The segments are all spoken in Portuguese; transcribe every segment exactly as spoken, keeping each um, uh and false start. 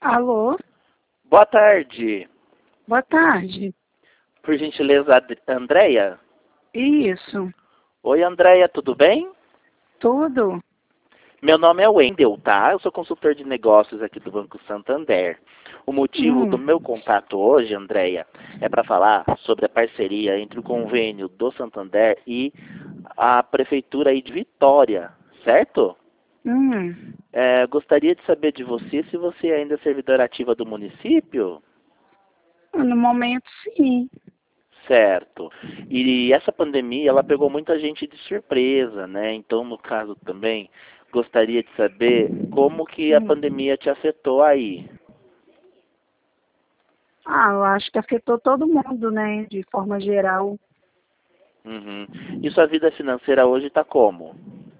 Alô? Boa tarde. Boa tarde. Por gentileza, Ad- Andréia? Isso. Oi, Andréia, tudo bem? Tudo? Meu nome é Wendel, tá? Eu sou consultor de negócios aqui do Banco Santander. O motivo do Hum. meu contato hoje, Andréia, é para falar sobre a parceria entre o convênio do Santander e a Prefeitura aí de Vitória, certo? Hum. É, gostaria de saber de você se você ainda é servidora ativa do município. No momento, sim. Certo. E essa pandemia, ela pegou muita gente de surpresa, né? Então, no caso também, gostaria de saber como que a Hum. pandemia te afetou aí. Ah, eu acho que afetou todo mundo, né? De forma geral. Uhum. E sua vida financeira hoje está como?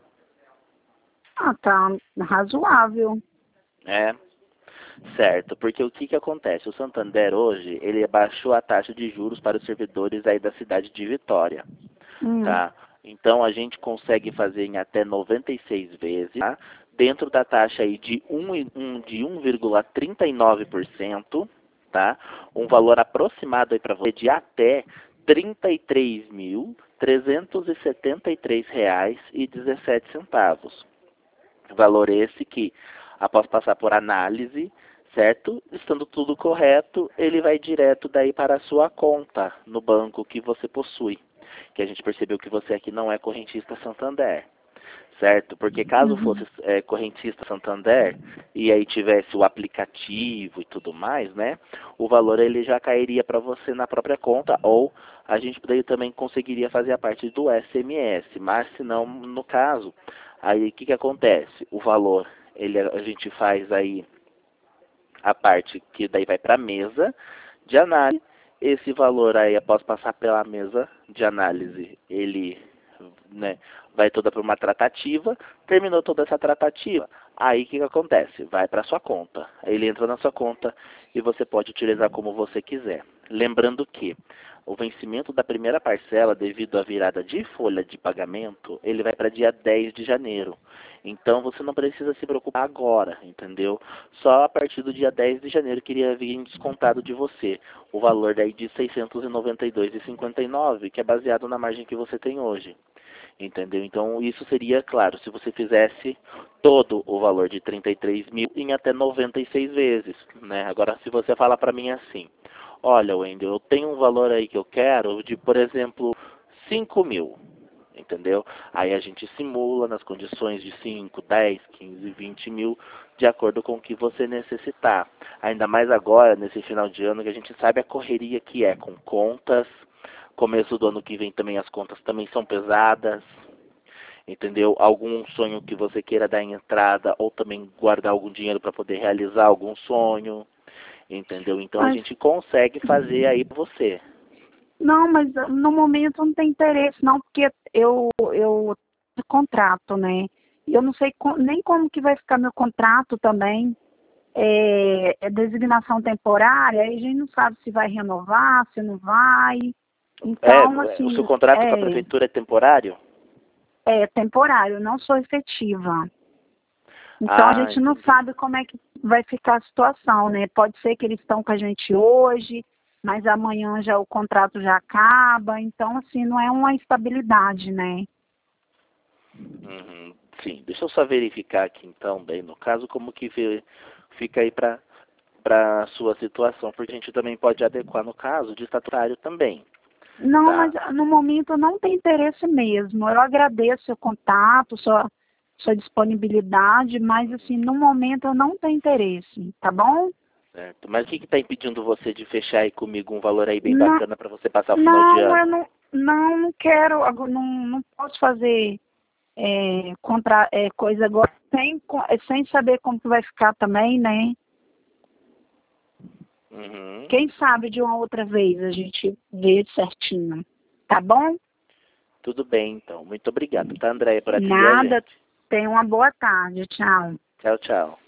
Ah, tá razoável. É, certo. Porque o que que acontece? O Santander hoje, ele baixou a taxa de juros para os servidores aí da cidade de Vitória, Hum. tá? Então, a gente consegue fazer em até noventa e seis vezes, tá? Dentro da taxa aí de um, e- um- de um vírgula trinta e nove por cento, tá? Um valor aproximado aí para você de até trinta e três mil trezentos e setenta e três reais e dezessete centavos. Valor esse que, após passar por análise, certo? Estando tudo correto, ele vai direto daí para a sua conta no banco que você possui. Que a gente percebeu que você aqui não é correntista Santander, certo? Porque caso Uhum. fosse é, correntista Santander e aí tivesse o aplicativo e tudo mais, né? O valor ele já cairia para você na própria conta ou a gente daí também conseguiria fazer a parte do S M S, mas se não, no caso, aí o que que acontece? O valor ele a gente faz aí a parte que daí vai para a mesa de análise. Esse valor aí, após passar pela mesa de análise, ele, né, vai toda para uma tratativa. Terminou toda essa tratativa, aí o que, que acontece? Vai para sua conta. Ele entra na sua conta e você pode utilizar como você quiser. Lembrando que o vencimento da primeira parcela, devido à virada de folha de pagamento, ele vai para dia dez de janeiro. Então você não precisa se preocupar agora, entendeu? Só a partir do dia dez de janeiro queria vir descontado de você o valor daí de seiscentos e noventa e dois reais e cinquenta e nove centavos, que é baseado na margem que você tem hoje. Entendeu? Então isso seria, claro, se você fizesse todo o valor de trinta e três mil em até noventa e seis vezes, né? Agora se você falar para mim assim, olha, Wendel, eu tenho um valor aí que eu quero de, por exemplo, cinco mil. Entendeu? Aí a gente simula nas condições de cinco, dez, quinze, vinte mil, de acordo com o que você necessitar. Ainda mais agora, nesse final de ano, que a gente sabe a correria que é com contas. Começo do ano que vem também as contas também são pesadas. Entendeu? Algum sonho que você queira dar em entrada ou também guardar algum dinheiro para poder realizar algum sonho. Entendeu? Então a Mas, gente consegue fazer aí para você. não, mas no momento não tem interesse, não, porque eu, eu contrato, né? E eu não sei co- nem como que vai ficar meu contrato também. É, é designação temporária, aí a gente não sabe se vai renovar, se não vai. É, Então, o seu assim, contrato com a é, prefeitura é temporário? é temporário, não sou efetiva. Então, a Ah, gente não entendi. sabe como é que vai ficar a situação, né? Pode ser que eles estão com a gente hoje, mas amanhã já o contrato já acaba. Então, assim, não é uma estabilidade, né? Uhum, sim, deixa eu só verificar aqui então, bem, no caso, como que fi- fica aí para para sua situação, porque a gente também pode adequar no caso de estatutário também, Não, mas tá? no momento não tem interesse mesmo. Eu agradeço seu contato, sua, sua disponibilidade, mas assim, no momento eu não tenho interesse, tá bom? Certo. Mas o que está impedindo você de fechar aí comigo um valor aí bem Não, bacana para você passar o final de não, eu ano? não, não, não quero, ago- não, não posso fazer é, contra, é, coisa agora sem, co- é, sem saber como que vai ficar também, né? Uhum. Quem sabe de uma outra vez a gente vê certinho, tá bom? Tudo bem, então. Muito obrigado, tá, Andréia, por atender a Nada, gente. tenha uma boa tarde, tchau. Tchau, tchau.